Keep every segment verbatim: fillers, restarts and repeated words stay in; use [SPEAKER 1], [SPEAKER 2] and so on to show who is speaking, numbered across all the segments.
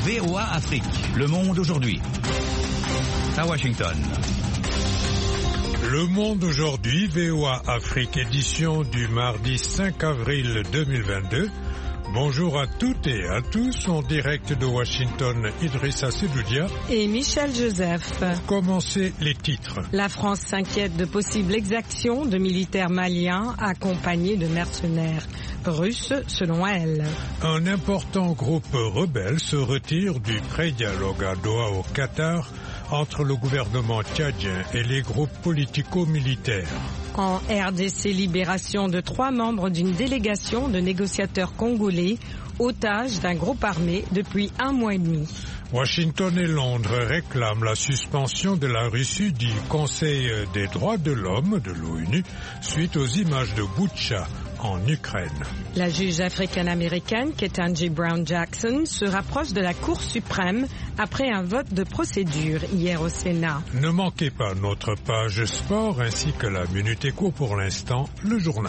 [SPEAKER 1] V O A Afrique. Le monde aujourd'hui. À Washington.
[SPEAKER 2] Le monde aujourd'hui, V O A Afrique, édition du mardi cinq avril deux mille vingt-deux. Bonjour à toutes et à tous, en direct de Washington, Idrissa Sedoudia
[SPEAKER 3] et Michel Joseph.
[SPEAKER 2] Pour commencer, les titres.
[SPEAKER 3] La France s'inquiète de possibles exactions de militaires maliens accompagnés de mercenaires russes, selon elle.
[SPEAKER 2] Un important groupe rebelle se retire du pré-dialogue à Doha au Qatar entre le gouvernement tchadien et les groupes politico-militaires.
[SPEAKER 3] En R D C, libération de trois membres d'une délégation de négociateurs congolais, otages d'un groupe armé depuis un mois et demi.
[SPEAKER 2] Washington et Londres réclament la suspension de la Russie du Conseil des droits de l'homme de l'ONU suite aux images de Boutcha en Ukraine.
[SPEAKER 3] La juge africaine-américaine Ketanji Brown Jackson se rapproche de la Cour suprême après un vote de procédure hier au Sénat.
[SPEAKER 2] Ne manquez pas notre page sport ainsi que la Minute Éco. Pour l'instant, le journal.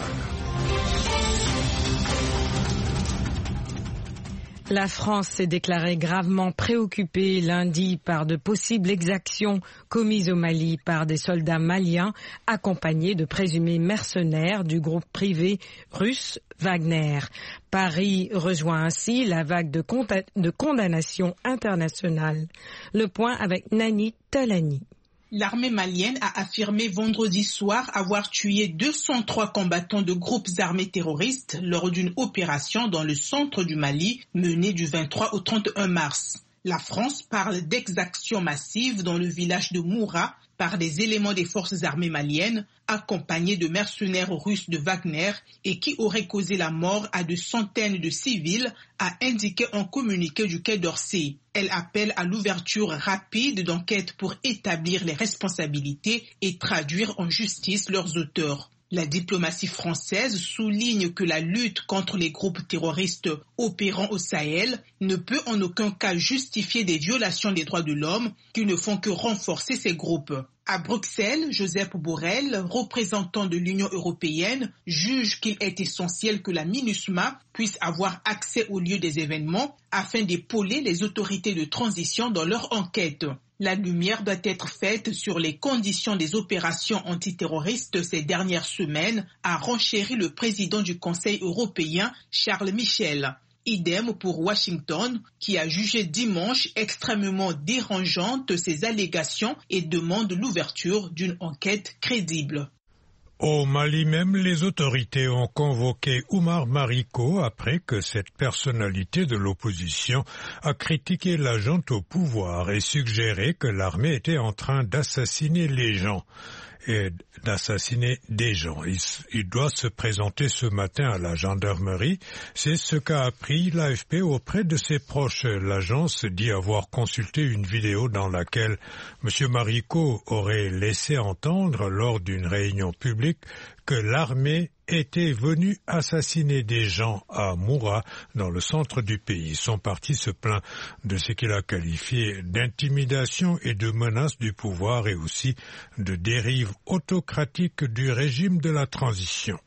[SPEAKER 3] La France s'est déclarée gravement préoccupée lundi par de possibles exactions commises au Mali par des soldats maliens accompagnés de présumés mercenaires du groupe privé russe Wagner. Paris rejoint ainsi la vague de, conta- de condamnation internationale. Le point avec Nani Talani.
[SPEAKER 4] L'armée malienne a affirmé vendredi soir avoir tué deux cent trois combattants de groupes armés terroristes lors d'une opération dans le centre du Mali menée du vingt-trois au trente et un mars. La France parle d'exactions massives dans le village de Moura par des éléments des forces armées maliennes accompagnés de mercenaires russes de Wagner et qui auraient causé la mort à de centaines de civils, a indiqué un communiqué du Quai d'Orsay. Elle appelle à l'ouverture rapide d'enquêtes pour établir les responsabilités et traduire en justice leurs auteurs. La diplomatie française souligne que la lutte contre les groupes terroristes opérant au Sahel ne peut en aucun cas justifier des violations des droits de l'homme qui ne font que renforcer ces groupes. À Bruxelles, Joseph Borrell, représentant de l'Union européenne, juge qu'il est essentiel que la MINUSMA puisse avoir accès au lieu des événements afin d'épauler les autorités de transition dans leur enquête. La lumière doit être faite sur les conditions des opérations antiterroristes ces dernières semaines, a renchéri le président du Conseil européen, Charles Michel. Idem pour Washington, qui a jugé dimanche extrêmement dérangeante ces allégations et demande l'ouverture d'une enquête crédible.
[SPEAKER 2] Au Mali même, les autorités ont convoqué Oumar Mariko après que cette personnalité de l'opposition a critiqué la junte au pouvoir et suggéré que l'armée était en train d'assassiner les gens. Et d'assassiner des gens. Il, il doit se présenter ce matin à la gendarmerie. C'est ce qu'a appris l'A F P auprès de ses proches. L'agence dit avoir consulté une vidéo dans laquelle M. Mariko aurait laissé entendre lors d'une réunion publique que l'armée était venue assassiner des gens à Moura, dans le centre du pays. Son parti se plaint de ce qu'il a qualifié d'intimidation et de menace du pouvoir et aussi de dérive autocratique du régime de la transition.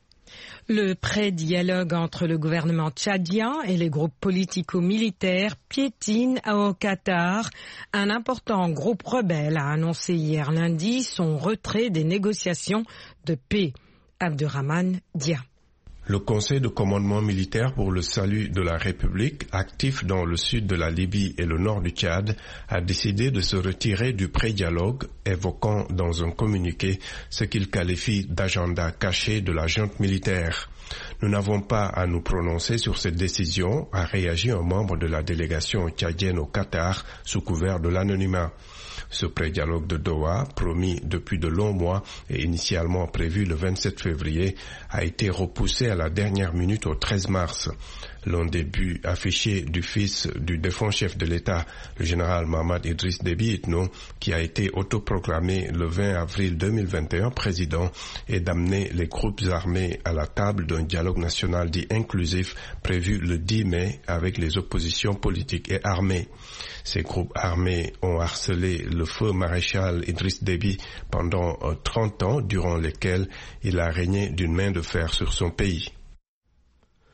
[SPEAKER 3] Le pré-dialogue entre le gouvernement tchadien et les groupes politico-militaires piétine au Qatar. Un important groupe rebelle a annoncé hier lundi son retrait des négociations de paix. Abderrahmane Dia.
[SPEAKER 5] Le Conseil de commandement militaire pour le salut de la République, actif dans le sud de la Libye et le nord du Tchad, a décidé de se retirer du pré-dialogue, évoquant dans un communiqué ce qu'il qualifie d'agenda caché de la junte militaire. Nous n'avons pas à nous prononcer sur cette décision, a réagi un membre de la délégation tchadienne au Qatar sous couvert de l'anonymat. Ce pré-dialogue de Doha, promis depuis de longs mois et initialement prévu le vingt-sept février, a été repoussé à la dernière minute au treize mars. L'un des buts affichés du fils du défunt chef de l'État, le général Mohamed Idriss Déby Itno, qui a été autoproclamé le vingt avril deux mille vingt et un président, est d'amener les groupes armés à la table d'un dialogue national dit inclusif prévu le dix mai avec les oppositions politiques et armées. Ces groupes armés ont harcelé le feu maréchal Idriss Déby pendant trente ans, durant lesquels il a régné d'une main de fer sur son pays.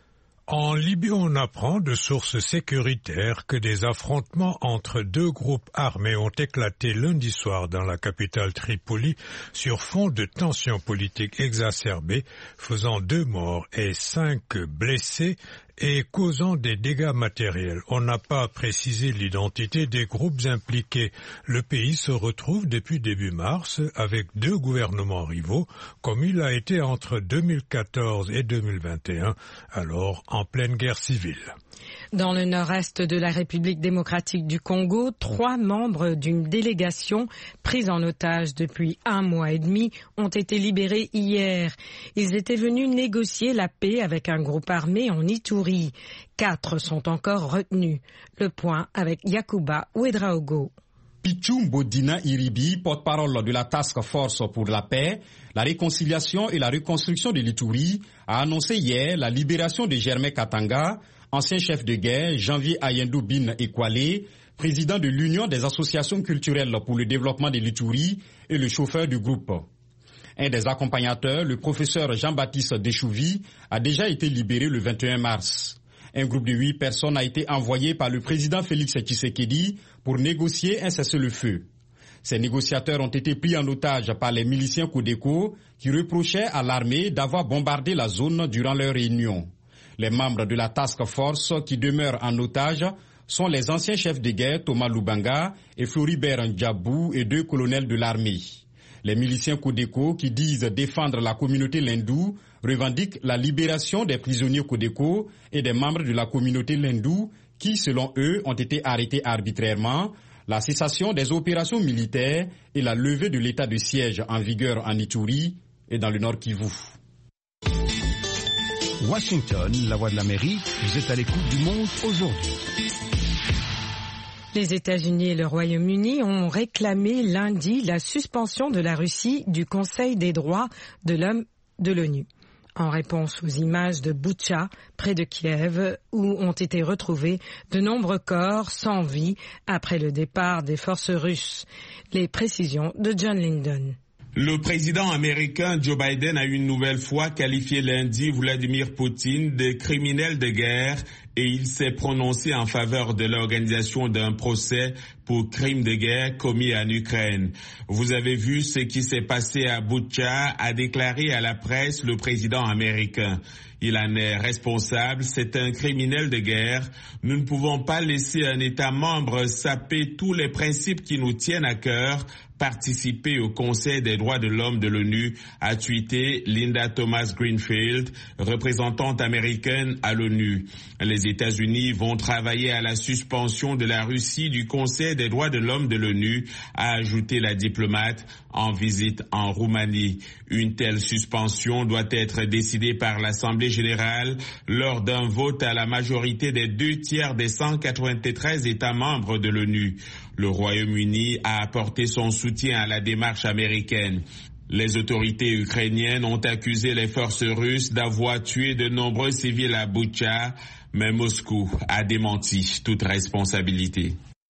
[SPEAKER 2] En Libye, on apprend de sources sécuritaires que des affrontements entre deux groupes armés ont éclaté lundi soir dans la capitale Tripoli sur fond de tensions politiques exacerbées, faisant deux morts et cinq blessés et causant des dégâts matériels. On n'a pas précisé l'identité des groupes impliqués. Le pays se retrouve depuis début mars avec deux gouvernements rivaux, comme il a été entre deux mille quatorze et deux mille vingt et un, alors en pleine guerre civile.
[SPEAKER 3] Dans le nord-est de la République démocratique du Congo, trois membres d'une délégation prise en otage depuis un mois et demi ont été libérés hier. Ils étaient venus négocier la paix avec un groupe armé en Ituri. Quatre sont encore retenus. Le point avec Yacouba Ouedraogo.
[SPEAKER 6] Pichum Bodina Iribi, porte-parole de la Task Force pour la paix, la réconciliation et la reconstruction de l'Ituri, a annoncé hier la libération de Germain Katanga, ancien chef de guerre, Janvier Ayendou Bin Ekwale, président de l'Union des associations culturelles pour le développement de l'Ituri et le chauffeur du groupe. Un des accompagnateurs, le professeur Jean-Baptiste Deschouvi, a déjà été libéré le vingt et un mars. Un groupe de huit personnes a été envoyé par le président Félix Tshisekedi pour négocier un cessez-le-feu. Ces négociateurs ont été pris en otage par les miliciens Codeco qui reprochaient à l'armée d'avoir bombardé la zone durant leur réunion. Les membres de la Task Force qui demeurent en otage sont les anciens chefs de guerre Thomas Lubanga et Floribert Ndjabou et deux colonels de l'armée. Les miliciens Codeco qui disent défendre la communauté Lindou revendiquent la libération des prisonniers Codeco et des membres de la communauté Lindou qui, selon eux, ont été arrêtés arbitrairement, la cessation des opérations militaires et la levée de l'état de siège en vigueur en Ituri et dans le Nord Kivu.
[SPEAKER 1] Washington, la voix de l'Amérique, vous êtes à l'écoute du monde aujourd'hui.
[SPEAKER 3] Les États-Unis et le Royaume-Uni ont réclamé lundi la suspension de la Russie du Conseil des droits de l'homme de l'ONU, en réponse aux images de Boutcha, près de Kiev, où ont été retrouvés de nombreux corps sans vie après le départ des forces russes. Les précisions de John Lyndon.
[SPEAKER 7] Le président américain Joe Biden a une nouvelle fois qualifié lundi Vladimir Poutine de criminel de guerre et il s'est prononcé en faveur de l'organisation d'un procès pour crimes de guerre commis en Ukraine. Vous avez vu ce qui s'est passé à Boutcha, a déclaré à la presse le président américain. Il en est responsable, c'est un criminel de guerre. Nous ne pouvons pas laisser un État membre saper tous les principes qui nous tiennent à cœur, participer au Conseil des droits de l'homme de l'ONU, a tweeté Linda Thomas Greenfield, représentante américaine à l'ONU. Les États-Unis vont travailler à la suspension de la Russie du Conseil des droits de l'homme de l'ONU, a ajouté la diplomate en visite en Roumanie. Une telle suspension doit être décidée par l'Assemblée générale lors d'un vote à la majorité des deux tiers des cent quatre-vingt-treize États membres de l'ONU. Le Royaume-Uni a apporté son soutien à la démarche américaine. Les autorités ukrainiennes ont accusé les forces russes d'avoir tué de nombreux civils à Boutcha, mais Moscou a démenti toute responsabilité.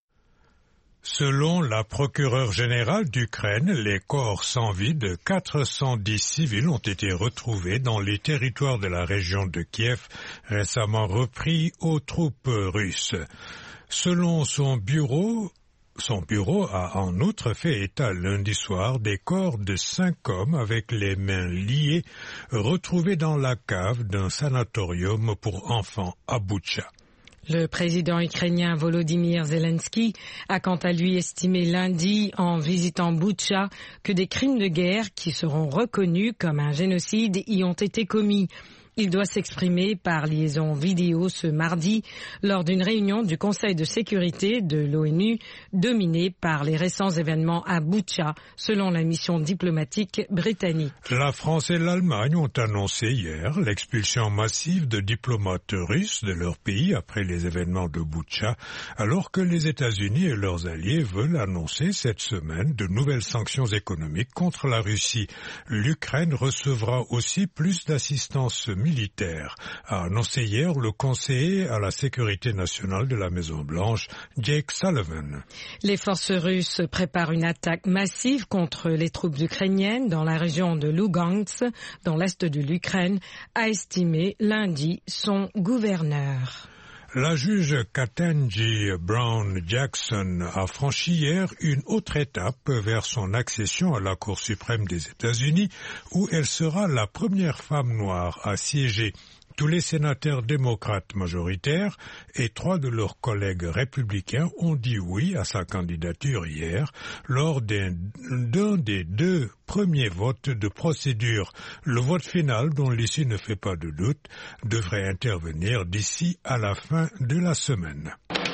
[SPEAKER 2] Selon la procureure générale d'Ukraine, les corps sans vie de quatre cent dix civils ont été retrouvés dans les territoires de la région de Kiev, récemment repris aux troupes russes. Selon son bureau, Son bureau a en outre fait état lundi soir des corps de cinq hommes avec les mains liées retrouvés dans la cave d'un sanatorium pour enfants à Boutcha.
[SPEAKER 3] Le président ukrainien Volodymyr Zelensky a quant à lui estimé lundi en visitant Boutcha que des crimes de guerre qui seront reconnus comme un génocide y ont été commis. Il doit s'exprimer par liaison vidéo ce mardi lors d'une réunion du Conseil de sécurité de l'ONU dominée par les récents événements à Boutcha, selon la mission diplomatique britannique.
[SPEAKER 2] La France et l'Allemagne ont annoncé hier l'expulsion massive de diplomates russes de leur pays après les événements de Boutcha, alors que les États-Unis et leurs alliés veulent annoncer cette semaine de nouvelles sanctions économiques contre la Russie. L'Ukraine recevra aussi plus d'assistance militaire militaire, a annoncé hier le conseiller à la sécurité nationale de la Maison-Blanche, Jake Sullivan.
[SPEAKER 3] Les forces russes préparent une attaque massive contre les troupes ukrainiennes dans la région de Lugansk, dans l'est de l'Ukraine, a estimé lundi son gouverneur.
[SPEAKER 2] La juge Ketanji Brown Jackson a franchi hier une autre étape vers son accession à la Cour suprême des États-Unis, où elle sera la première femme noire à siéger. Tous les sénateurs démocrates majoritaires et trois de leurs collègues républicains ont dit oui à sa candidature hier lors d'un, d'un des deux premiers votes de procédure. Le vote final, dont l'issue ne fait pas de doute, devrait intervenir d'ici à la fin de la semaine.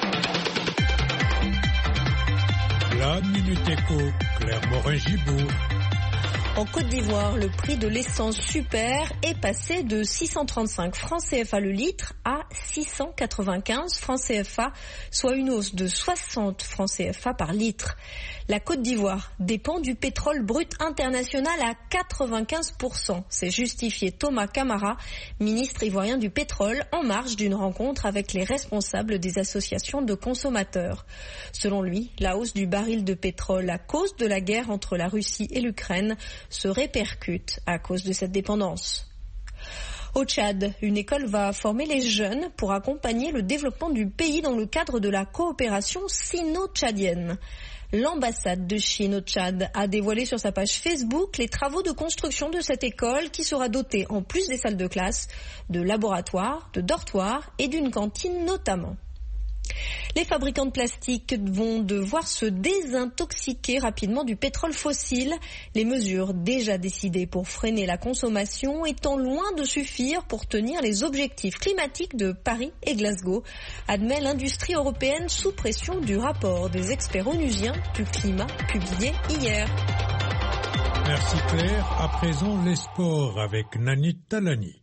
[SPEAKER 2] La Minute Éco, Claire Morin-Gibault.
[SPEAKER 8] En Côte d'Ivoire, le prix de l'essence super est passé de six cent trente-cinq francs C F A le litre à six cent quatre-vingt-quinze francs C F A, soit une hausse de soixante francs C F A par litre. La Côte d'Ivoire dépend du pétrole brut international à quatre-vingt-quinze pour cent. C'est justifié Thomas Camara, ministre ivoirien du pétrole, en marge d'une rencontre avec les responsables des associations de consommateurs. Selon lui, la hausse du baril de pétrole à cause de la guerre entre la Russie et l'Ukraine se répercute à cause de cette dépendance. Au Tchad, une école va former les jeunes pour accompagner le développement du pays dans le cadre de la coopération sino-tchadienne. L'ambassade de Chine au Tchad a dévoilé sur sa page Facebook les travaux de construction de cette école qui sera dotée, en plus des salles de classe, de laboratoires, de dortoirs et d'une cantine notamment. Les fabricants de plastique vont devoir se désintoxiquer rapidement du pétrole fossile, les mesures déjà décidées pour freiner la consommation étant loin de suffire pour tenir les objectifs climatiques de Paris et Glasgow, admet l'industrie européenne sous pression du rapport des experts onusiens du climat publié hier.
[SPEAKER 2] Merci Claire. À présent, les sports avec Nani Talani.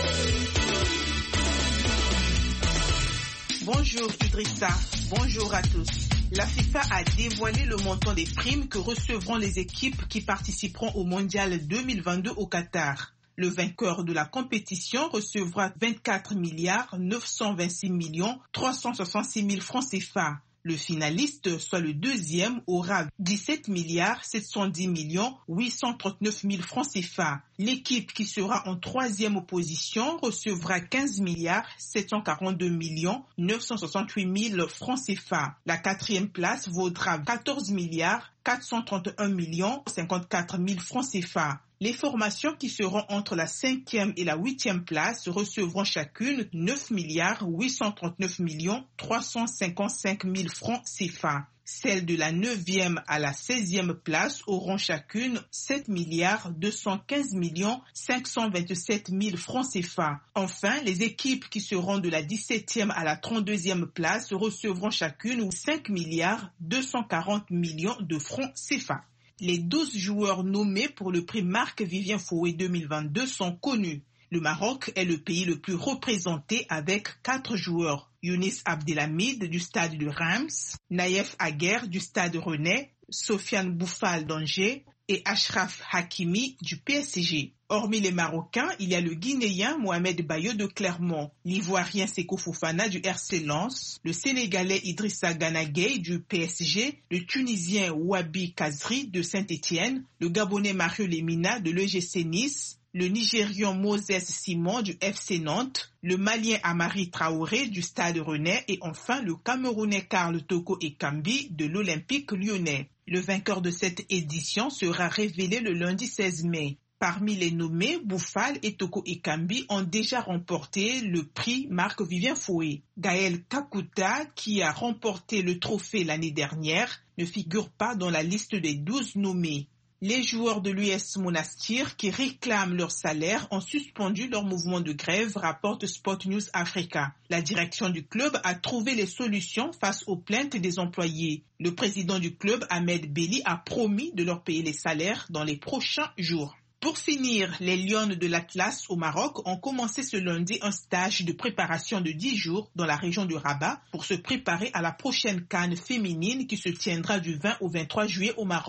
[SPEAKER 4] Bonjour Idrissa, bonjour à tous. La FIFA a dévoilé le montant des primes que recevront les équipes qui participeront au Mondial deux mille vingt-deux au Qatar. Le vainqueur de la compétition recevra vingt-quatre milliards neuf cent vingt-six millions trois cent soixante-six mille francs C F A. Le finaliste, soit le deuxième, aura dix-sept milliards sept cent dix millions huit cent trente-neuf mille francs C F A. L'équipe qui sera en troisième position recevra quinze milliards sept cent quarante-deux millions neuf cent soixante-huit mille francs C F A. La quatrième place vaudra quatorze milliards quatre cent trente et un millions cinquante-quatre mille francs C F A. Les formations qui seront entre la cinquième et la huitième place recevront chacune neuf milliards huit cent trente-neuf millions trois cent cinquante-cinq mille francs C F A. Celles de la neuvième à la seizième place auront chacune sept milliards deux cent quinze millions cinq cent vingt-sept mille francs C F A. Enfin, les équipes qui seront de la dix-septième à la trente-deuxième place recevront chacune cinq milliards deux cent quarante millions de francs C F A. Les douze joueurs nommés pour le prix Marc-Vivien Foé deux mille vingt-deux sont connus. Le Maroc est le pays le plus représenté avec quatre joueurs. Younis Abdelhamid du stade de Reims, Naïef Aguer du stade Rennais, Sofiane Bouffal d'Angers et Achraf Hakimi du P S G. Hormis les Marocains, il y a le Guinéen Mohamed Bayo de Clermont, l'Ivoirien Seko Fofana du R C Lens, le Sénégalais Idrissa Gana Gueye du P S G, le Tunisien Wabi Kazri de Saint-Étienne, le Gabonais Mario Lemina de l'E G C Nice, le Nigérian Moses Simon du F C Nantes, le Malien Amari Traoré du Stade Rennais et enfin le Camerounais Karl Toko Ekambi de l'Olympique Lyonnais. Le vainqueur de cette édition sera révélé le lundi seize mai. Parmi les nommés, Bouffal et Toko Ekambi ont déjà remporté le prix Marc-Vivien Foé. Gaël Kakuta, qui a remporté le trophée l'année dernière, ne figure pas dans la liste des douze nommés. Les joueurs de l'U S Monastir qui réclament leur salaire ont suspendu leur mouvement de grève, rapporte Sport News Africa. La direction du club a trouvé les solutions face aux plaintes des employés. Le président du club, Ahmed Belli, a promis de leur payer les salaires dans les prochains jours. Pour finir, les Lions de l'Atlas au Maroc ont commencé ce lundi un stage de préparation de dix jours dans la région de Rabat pour se préparer à la prochaine CAN féminine qui se tiendra du vingt au vingt-trois juillet au Maroc.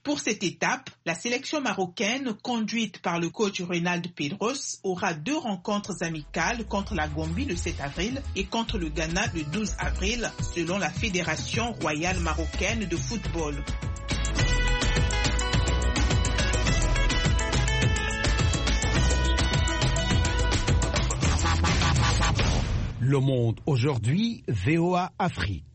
[SPEAKER 4] Pour cette étape, la sélection marocaine, conduite par le coach Reynald Pedros, aura deux rencontres amicales contre la Gambie le sept avril et contre le Ghana le douze avril, selon la Fédération royale marocaine de football.
[SPEAKER 9] Le Monde aujourd'hui, V O A Afrique.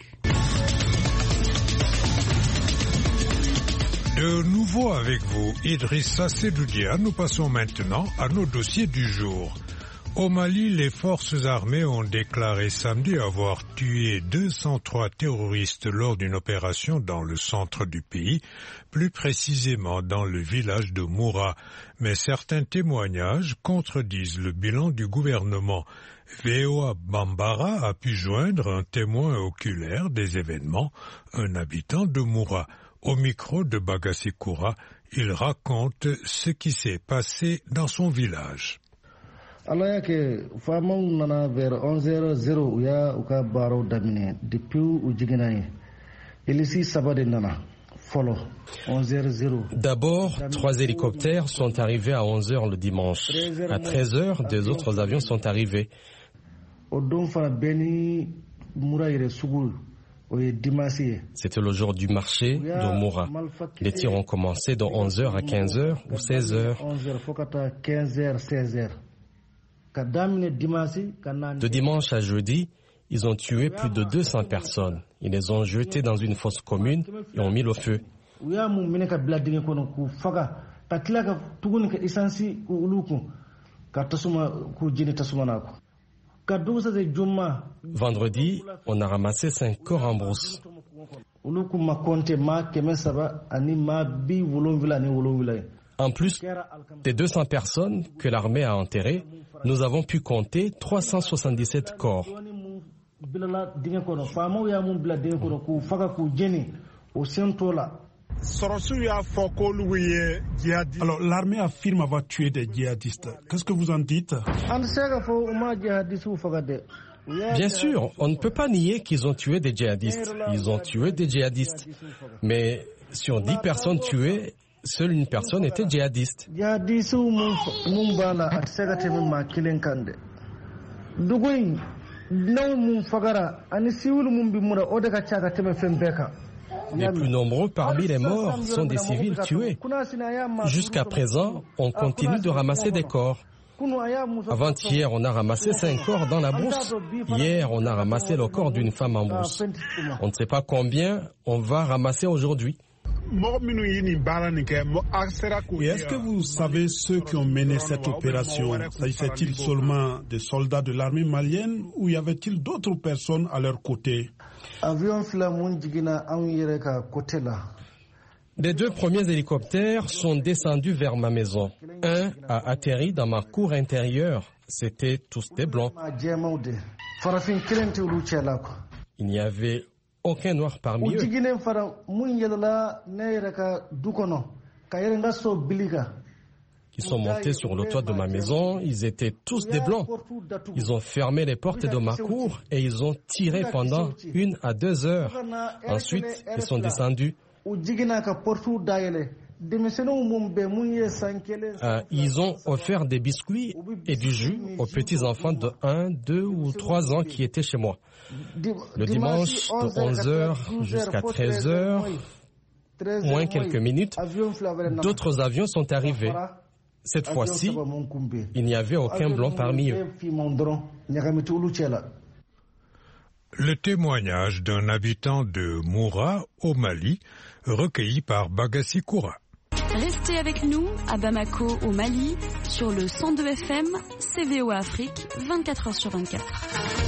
[SPEAKER 2] De nouveau avec vous, Idrissa Sedoudia, nous passons maintenant à nos dossiers du jour. Au Mali, les forces armées ont déclaré samedi avoir tué deux cent trois terroristes lors d'une opération dans le centre du pays, plus précisément dans le village de Moura. Mais certains témoignages contredisent le bilan du gouvernement. V O A Bambara a pu joindre un témoin oculaire des événements, un habitant de Moura. Au micro de Bagassi Koura, il raconte ce qui s'est passé dans son village.
[SPEAKER 10] Allah yake faman nana vers onze heures ya uka baro damine depuis u jiginaye ilisi sabade nana folo onze heures.
[SPEAKER 11] D'abord, trois hélicoptères sont arrivés à onze heures le dimanche. À treize heures, deux autres avions sont arrivés. C'était le jour du marché de Moura. Les tirs ont commencé de onze heures à quinze heures ou seize heures. De dimanche à jeudi, ils ont tué plus de deux cents personnes. Ils les ont jetées dans une fosse commune et ont mis le feu. Vendredi, on a ramassé cinq corps en brousse. En plus des deux cents personnes que l'armée a enterrées, nous avons pu compter trois cent soixante-dix-sept corps.
[SPEAKER 9] Alors l'armée affirme avoir tué des djihadistes. Qu'est-ce que vous en dites?
[SPEAKER 11] Bien sûr, on ne peut pas nier qu'ils ont tué des djihadistes. Ils ont tué des djihadistes. Mais sur dix personnes tuées, seule une personne était djihadiste. Les plus nombreux parmi les morts sont des civils tués. Jusqu'à présent, on continue de ramasser des corps. Avant-hier, on a ramassé cinq corps dans la brousse. Hier, on a ramassé le corps d'une femme en brousse. On ne sait pas combien on va ramasser aujourd'hui.
[SPEAKER 9] Et est-ce que vous savez ceux qui ont mené cette opération? S'agissait-il seulement des soldats de l'armée malienne ou y avait-il d'autres personnes à leur côté?
[SPEAKER 11] Les deux premiers hélicoptères sont descendus vers ma maison. Un a atterri dans ma cour intérieure. C'étaient tous des blancs. Il n'y avait aucun noir parmi eux. Ils sont montés sur le toit de ma maison. Ils étaient tous des blancs. Ils ont fermé les portes de ma cour et ils ont tiré pendant une à deux heures. Ensuite, ils sont descendus. Euh, ils ont offert des biscuits et du jus aux petits-enfants de un, deux ou trois ans qui étaient chez moi. Le dimanche, de onze heures jusqu'à treize heures, moins quelques minutes, d'autres avions sont arrivés. Cette fois-ci, il n'y avait aucun blanc parmi eux.
[SPEAKER 2] Le témoignage d'un habitant de Moura, au Mali, recueilli par Bagassi Koura.
[SPEAKER 12] Restez avec nous à Bamako, au Mali, sur le cent deux F M, C V O Afrique, vingt-quatre heures sur vingt-quatre.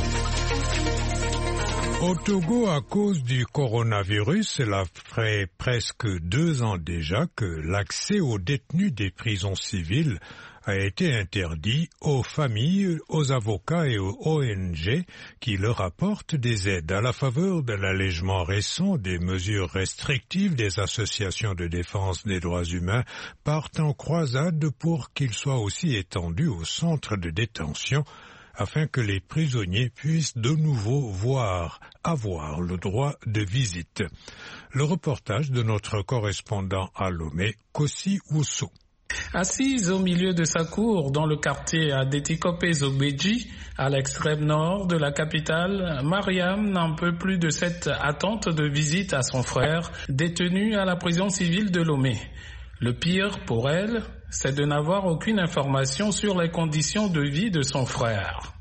[SPEAKER 2] Au Togo, à cause du coronavirus, cela ferait presque deux ans déjà que l'accès aux détenus des prisons civiles a été interdit aux familles, aux avocats et aux O N G qui leur apportent des aides à la faveur de l'allègement récent des mesures restrictives. Des associations de défense des droits humains partent en croisade pour qu'ils soient aussi étendus aux centres de détention afin que les prisonniers puissent de nouveau voir, avoir le droit de visite. Le reportage de notre correspondant à Lomé, Kossi Ousso.
[SPEAKER 13] Assise au milieu de sa cour dans le quartier Adétikopé-Zogbeji, à l'extrême nord de la capitale, Mariam n'en peut plus de cette attente de visite à son frère, détenu à la prison civile de Lomé. Le pire pour elle, c'est de n'avoir aucune information sur les conditions de vie de son frère.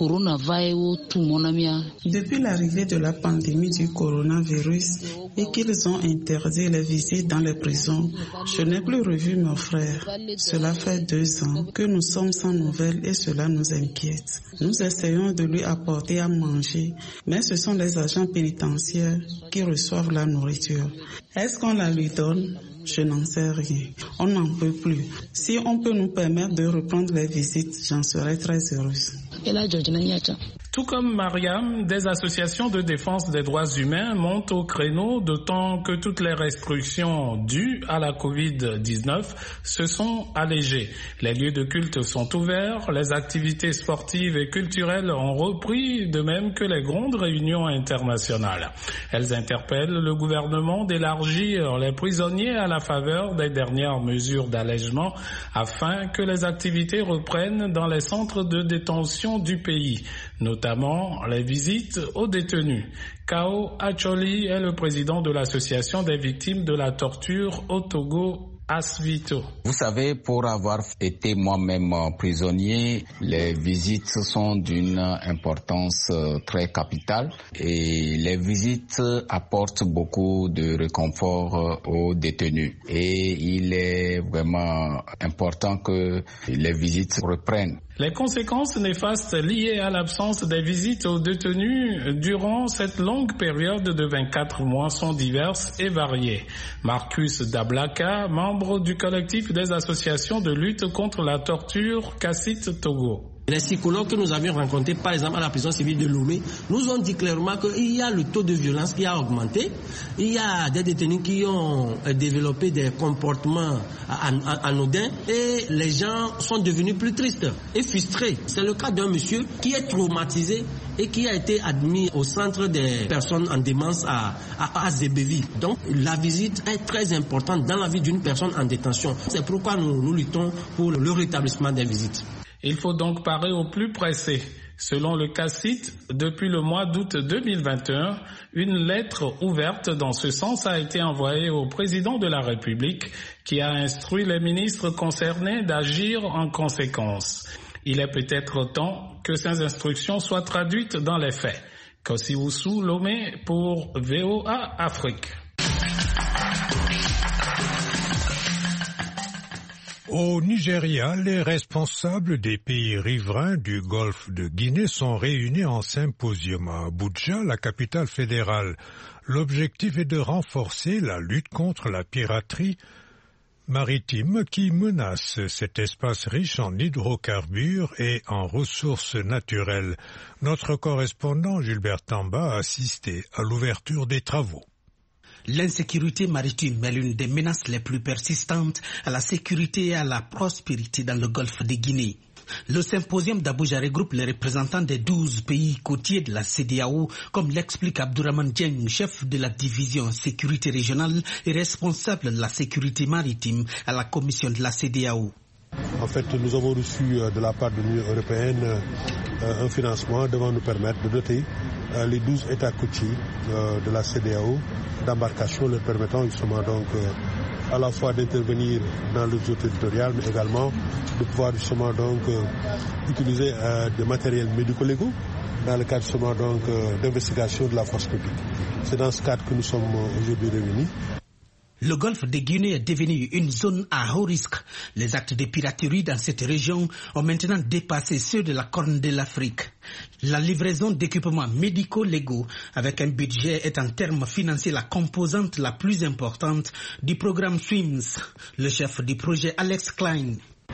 [SPEAKER 14] Depuis l'arrivée de la pandémie du coronavirus et qu'ils ont interdit les visites dans les prisons, je n'ai plus revu mon frère. Cela fait deux ans que nous sommes sans nouvelles et cela nous inquiète. Nous essayons de lui apporter à manger, mais ce sont les agents pénitentiaires qui reçoivent la nourriture. Est-ce qu'on la lui donne ? Je n'en sais rien. On n'en peut plus. Si on peut nous permettre de reprendre les visites, j'en serais très heureuse.
[SPEAKER 13] Tout comme Mariam, des associations de défense des droits humains montent au créneau, d'autant que toutes les restrictions dues à la covid dix-neuf se sont allégées. Les lieux de culte sont ouverts, les activités sportives et culturelles ont repris, de même que les grandes réunions internationales. Elles interpellent le gouvernement d'élargir les prisonniers à la faveur des dernières mesures d'allègement afin que les activités reprennent dans les centres de détention du pays, notamment les visites aux détenus. Kao Acholi est le président de l'association des victimes de la torture au Togo, Asvito.
[SPEAKER 15] Vous savez, pour avoir été moi-même prisonnier, les visites sont d'une importance très capitale et les visites apportent beaucoup de réconfort aux détenus. Et il est vraiment important que les visites reprennent.
[SPEAKER 13] Les conséquences néfastes liées à l'absence des visites aux détenus durant cette longue période de vingt-quatre mois sont diverses et variées. Marcus Dablaka, membre du collectif des associations de lutte contre la torture Kassit Togo.
[SPEAKER 16] Les psychologues que nous avions rencontrés, par exemple, à la prison civile de Lomé, nous ont dit clairement qu'il y a le taux de violence qui a augmenté. Il y a des détenus qui ont développé des comportements anodins et les gens sont devenus plus tristes et frustrés. C'est le cas d'un monsieur qui est traumatisé et qui a été admis au centre des personnes en démence à, à, à Zébevi. Donc, la visite est très importante dans la vie d'une personne en détention. C'est pourquoi nous, nous luttons pour le rétablissement des visites.
[SPEAKER 13] Il faut donc parer au plus pressé. Selon le Kassit, depuis le mois d'août deux mille vingt et un, une lettre ouverte dans ce sens a été envoyée au président de la République qui a instruit les ministres concernés d'agir en conséquence. Il est peut-être temps que ces instructions soient traduites dans les faits. Kossi Ousso, Lomé pour V O A Afrique.
[SPEAKER 2] Au Nigeria, les responsables des pays riverains du golfe de Guinée sont réunis en symposium à Abuja, la capitale fédérale. L'objectif est de renforcer la lutte contre la piraterie maritime qui menace cet espace riche en hydrocarbures et en ressources naturelles. Notre correspondant Gilbert Tamba a assisté à l'ouverture des travaux.
[SPEAKER 17] L'insécurité maritime est l'une des menaces les plus persistantes à la sécurité et à la prospérité dans le golfe de Guinée. Le symposium d'Abuja regroupe les représentants des douze pays côtiers de la C E D E A O, comme l'explique Abdourahmane Dieng, chef de la division sécurité régionale et responsable de la sécurité maritime à la commission de la C E D E A O.
[SPEAKER 18] En fait, nous avons reçu de la part de l'Union européenne un financement devant nous permettre de doter les douze États côtiers de la C E D E A O d'embarcations leur permettant justement donc à la fois d'intervenir dans les eaux territoriales, mais également de pouvoir justement donc utiliser des matériels médico-légaux dans le cadre justement donc d'investigation de la force publique. C'est dans ce cadre que nous sommes aujourd'hui réunis.
[SPEAKER 17] Le golfe de Guinée est devenu une zone à haut risque. Les actes de piraterie dans cette région ont maintenant dépassé ceux de la Corne de l'Afrique. La livraison d'équipements médico-légaux avec un budget est en termes financiers la composante la plus importante du programme SWIMS. Le chef du projet Alex Klein.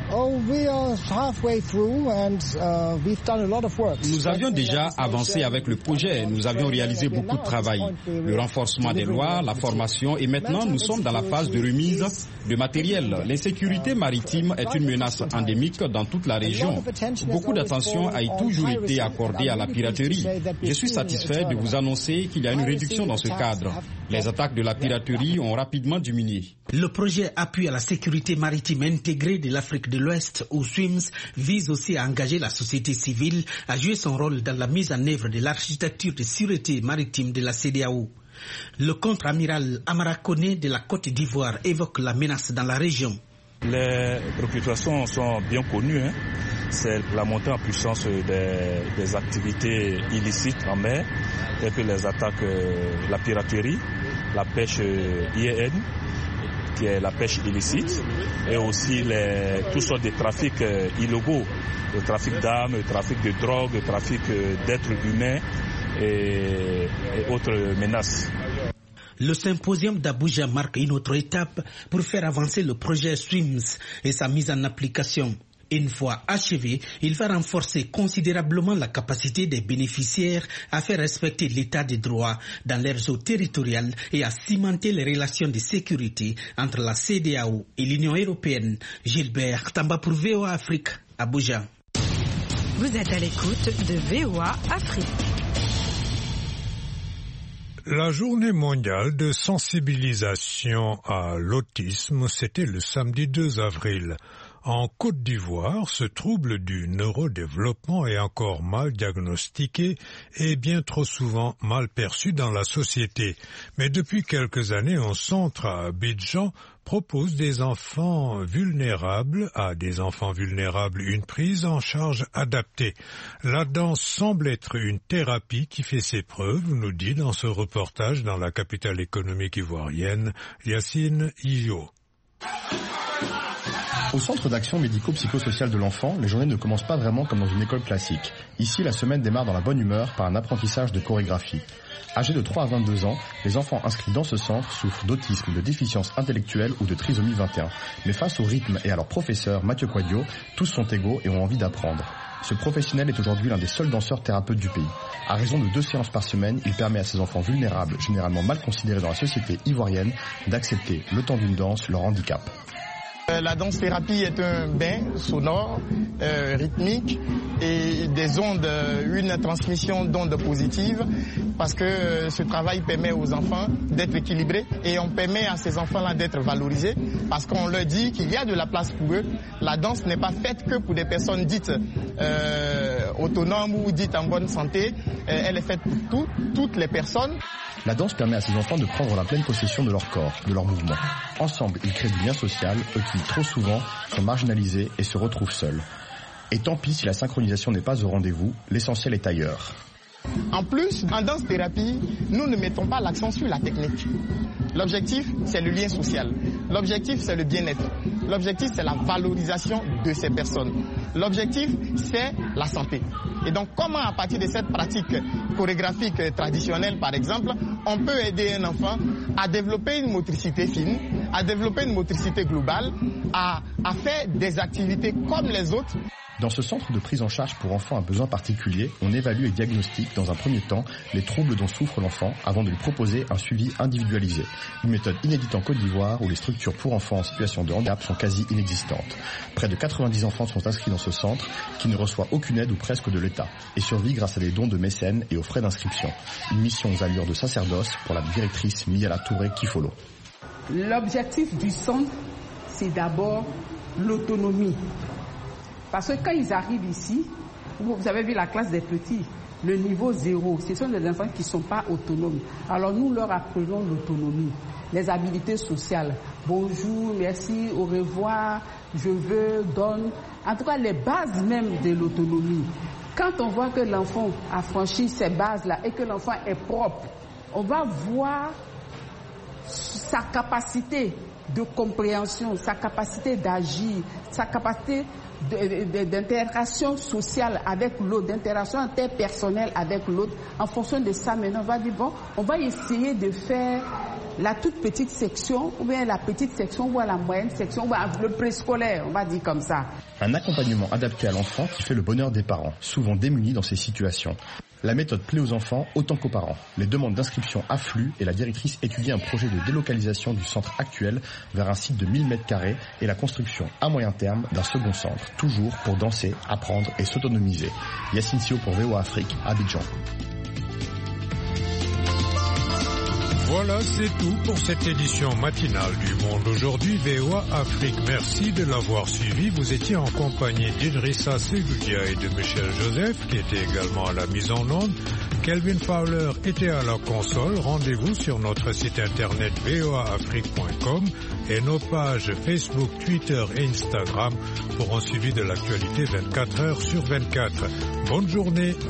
[SPEAKER 6] Nous avions déjà avancé avec le projet, nous avions réalisé beaucoup de travail, le renforcement des lois, la formation et maintenant nous sommes dans la phase de remise de matériel. L'insécurité maritime est une menace endémique dans toute la région. Beaucoup d'attention a toujours été accordée à la piraterie. Je suis satisfait de vous annoncer qu'il y a une réduction dans ce cadre. Les attaques de la piraterie ont rapidement diminué.
[SPEAKER 17] Le projet Appui à la sécurité maritime intégrée de l'Afrique de l'Ouest, ou SWIMS, vise aussi à engager la société civile à jouer son rôle dans la mise en œuvre de l'architecture de sûreté maritime de la C E D E A O. Le contre-amiral Amara Koné de la Côte d'Ivoire évoque la menace dans la région.
[SPEAKER 19] Les préoccupations sont bien connues. Hein. C'est la montée en puissance des, des activités illicites en mer, et puis les attaques, euh, la piraterie, la pêche euh, I E N, qui est la pêche illicite, et aussi les, toutes sortes de trafics euh, illégaux, le trafic d'armes, le trafic de drogue, le trafic euh, d'êtres humains et, et autres menaces.
[SPEAKER 17] Le symposium d'Abuja marque une autre étape pour faire avancer le projet SWIMS et sa mise en application. Une fois achevé, il va renforcer considérablement la capacité des bénéficiaires à faire respecter l'état de droit dans leurs eaux territoriales et à cimenter les relations de sécurité entre la C E D E A O et l'Union européenne. Gilbert Tamba pour V O A Afrique, Abuja.
[SPEAKER 3] Vous êtes à l'écoute de V O A Afrique.
[SPEAKER 2] La journée mondiale de sensibilisation à l'autisme, c'était le samedi deux avril. En Côte d'Ivoire, ce trouble du neurodéveloppement est encore mal diagnostiqué et bien trop souvent mal perçu dans la société. Mais depuis quelques années, un centre à Abidjan propose des enfants vulnérables à des enfants vulnérables une prise en charge adaptée. La danse semble être une thérapie qui fait ses preuves, nous dit dans ce reportage dans la capitale économique ivoirienne, Yacine Iyo.
[SPEAKER 20] Au centre d'action médico-psychosocial de l'enfant, les journées ne commencent pas vraiment comme dans une école classique. Ici, la semaine démarre dans la bonne humeur par un apprentissage de chorégraphie. Âgés de trois à vingt-deux ans, les enfants inscrits dans ce centre souffrent d'autisme, de déficience intellectuelle ou de trisomie vingt et un. Mais face au rythme et à leur professeur, Mathieu Quadio, tous sont égaux et ont envie d'apprendre. Ce professionnel est aujourd'hui l'un des seuls danseurs thérapeutes du pays. À raison de deux séances par semaine, il permet à ces enfants vulnérables, généralement mal considérés dans la société ivoirienne, d'accepter, le temps d'une danse, leur handicap.
[SPEAKER 21] La danse-thérapie est un bain sonore, euh, rythmique et des ondes, une transmission d'ondes positives parce que ce travail permet aux enfants d'être équilibrés et on permet à ces enfants-là d'être valorisés parce qu'on leur dit qu'il y a de la place pour eux. La danse n'est pas faite que pour des personnes dites euh, autonomes ou dites en bonne santé. Elle est faite pour tout, toutes les personnes.
[SPEAKER 20] La danse permet à ces enfants de prendre la pleine possession de leur corps, de leurs mouvements. Ensemble, ils créent du lien social, eux qui, trop souvent, sont marginalisés et se retrouvent seuls. Et tant pis si la synchronisation n'est pas au rendez-vous, l'essentiel est ailleurs.
[SPEAKER 21] En plus, en danse-thérapie, nous ne mettons pas l'accent sur la technique. L'objectif, c'est le lien social. L'objectif, c'est le bien-être. L'objectif, c'est la valorisation de ces personnes. L'objectif, c'est la santé. Et donc, comment à partir de cette pratique chorégraphique traditionnelle, par exemple, on peut aider un enfant à développer une motricité fine, à développer une motricité globale, à, à faire des activités comme les autres.
[SPEAKER 20] Dans ce centre de prise en charge pour enfants à besoins particuliers, on évalue et diagnostique dans un premier temps les troubles dont souffre l'enfant avant de lui proposer un suivi individualisé. Une méthode inédite en Côte d'Ivoire où les structures pour enfants en situation de handicap sont quasi inexistantes. Près de quatre-vingt-dix enfants sont inscrits dans ce centre qui ne reçoit aucune aide ou presque de l'État et survit grâce à des dons de mécènes et aux frais d'inscription. Une mission aux allures de sacerdoce pour la directrice Miala Touré Kifolo.
[SPEAKER 22] L'objectif du centre, c'est d'abord l'autonomie. Parce que quand ils arrivent ici, vous avez vu la classe des petits, le niveau zéro, ce sont des enfants qui ne sont pas autonomes. Alors nous leur apprenons l'autonomie, les habiletés sociales. Bonjour, merci, au revoir, je veux, donne. En tout cas, les bases même de l'autonomie. Quand on voit que l'enfant a franchi ces bases-là et que l'enfant est propre, on va voir sa capacité de compréhension, sa capacité d'agir, sa capacité d'interaction sociale avec l'autre, d'interaction interpersonnelle avec l'autre. En fonction de ça, maintenant, on va dire, bon, on va essayer de faire la toute petite section, ou bien la petite section, ou la moyenne section, ou le préscolaire, on va dire comme ça.
[SPEAKER 20] Un accompagnement adapté à l'enfant qui fait le bonheur des parents, souvent démunis dans ces situations. La méthode plaît aux enfants autant qu'aux parents. Les demandes d'inscription affluent et la directrice étudie un projet de délocalisation du centre actuel vers un site de mille mètres carrés et la construction à moyen terme d'un second centre, toujours pour danser, apprendre et s'autonomiser. Yacine Sio pour V O A Afrique, Abidjan.
[SPEAKER 2] Voilà, c'est tout pour cette édition matinale du Monde aujourd'hui V O A Afrique. Merci de l'avoir suivi. Vous étiez en compagnie d'Idrissa Segudia et de Michel Joseph, qui était également à la mise en onde. Kelvin Fowler était à la console. Rendez-vous sur notre site internet v o a afrique point com et nos pages Facebook, Twitter et Instagram pour un suivi de l'actualité vingt-quatre heures sur vingt-quatre. Bonne journée.